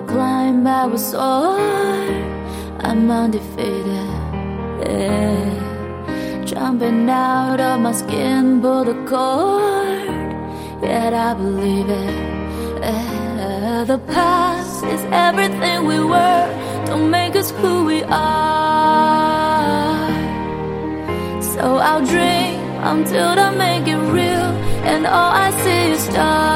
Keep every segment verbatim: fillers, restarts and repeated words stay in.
climb, I will soar. I'm undefeated, yeah. Jumping out of my skin, pull the cord, yet I believe it, yeah. The past is everything we were, don't make us who we are. So I'll dream until I make it real, and all I see is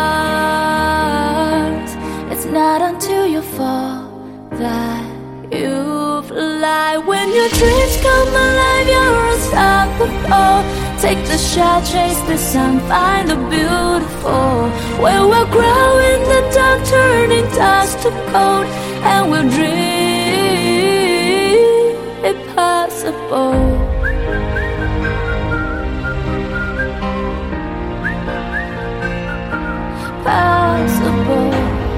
stars. It's not until you fall that you fly. When your dreams come alive, you're unstoppable. Take the shot, chase the sun, find the beautiful. Where we'll grow in the dark, turning dust to gold, and we'll dream impossible. Possible.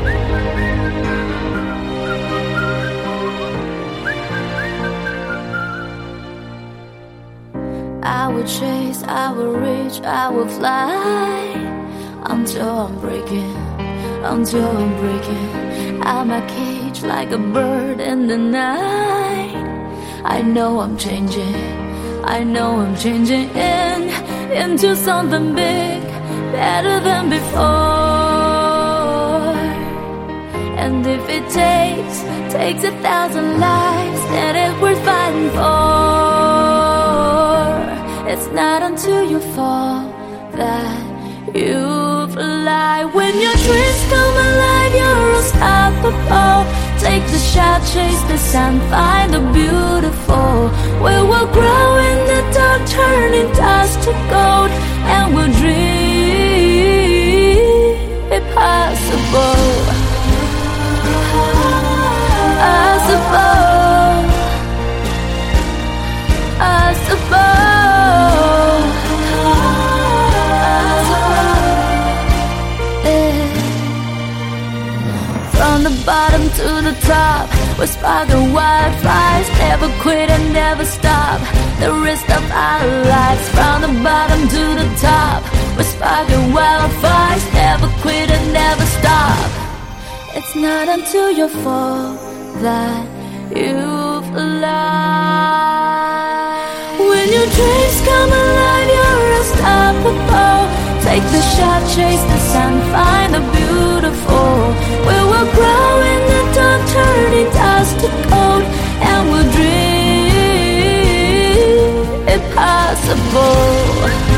I will chase, I will reach, I will fly until I'm breaking, until I'm breaking out my cage like a bird in the night. I know I'm changing, I know I'm changing in, into something big, better than before. And if it takes, takes a thousand lives, then it's worth fighting for. It's not until you fall that you fly. When your dreams come alive, you're unstoppable. Take the shot, chase the sun, find the beautiful. We will grow in the dark, turning dust to gold, and we'll dream impossible. Possible, possible, yeah. From the bottom to the top, we're sparking wildfires. Never quit and never stop the rest of our lives. From the bottom to the top, we're sparking wildfires. Never quit and never stop. It's not until you fall that you fly. When your dreams come alive, you're unstoppable. Take the shot, chase the sun, find the beautiful. We will grow in the dark, turning dust to gold, and we'll dream impossible.